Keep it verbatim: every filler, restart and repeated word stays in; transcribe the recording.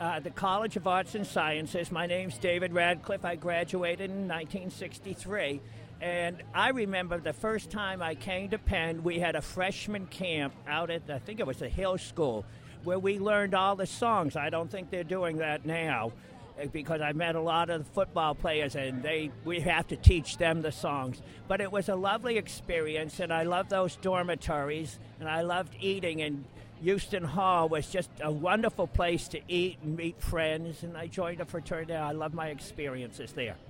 uh, the College of Arts and Sciences. My name's David Radcliffe. I graduated in nineteen sixty-three. And I remember the first time I came to Penn, we had a freshman camp out at, I think it was the Hill School, where we learned all the songs. I don't think they're doing that now, because I met a lot of the football players, and they we have to teach them the songs. But it was a lovely experience, and I loved those dormitories, and I loved eating, and Houston Hall was just a wonderful place to eat and meet friends, and I joined a fraternity. I love my experiences there.